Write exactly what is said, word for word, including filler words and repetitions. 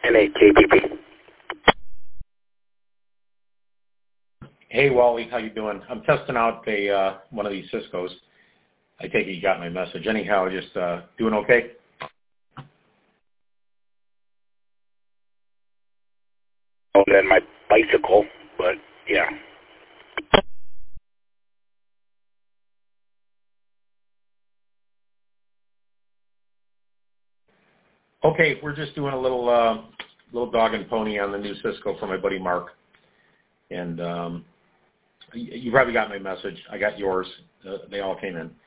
N eight K P P. Hey, Wally, how you doing? I'm testing out a uh, one of these Ciscos. I take it you got my message. Anyhow, just uh, doing okay? Oh, then my bicycle, but yeah. Okay, we're just doing a little uh, little dog and pony on the new Cisco for my buddy Mark. And um, you, you probably got my message. I got yours. Uh, they all came in.